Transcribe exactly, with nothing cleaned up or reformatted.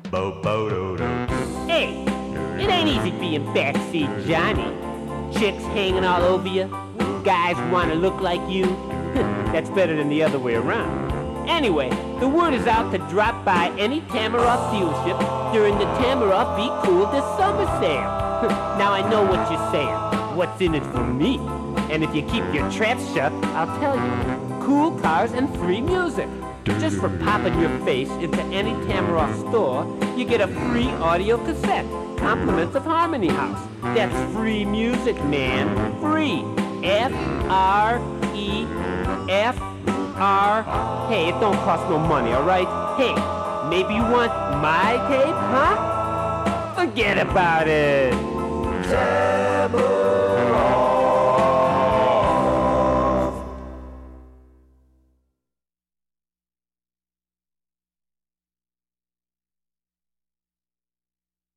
Hey, it ain't easy being backseat Johnny. Chicks hanging all over you. Guys want to look like you. That's better than the other way around. Anyway, the word is out to drop by any Tamaroff dealership during the Tamaroff Be Cool this summer sale. Now I know what you're saying. What's in it for me? And if you keep your traps shut, I'll tell you. Cool cars and free music. Just for popping your face into any Tamaroff store, you get a free audio cassette. Compliments of Harmony House. That's free music, man. Free. F R E F R. Hey, it don't cost no money, all right? Hey, maybe you want my tape, huh? Forget about it. Tamaroff.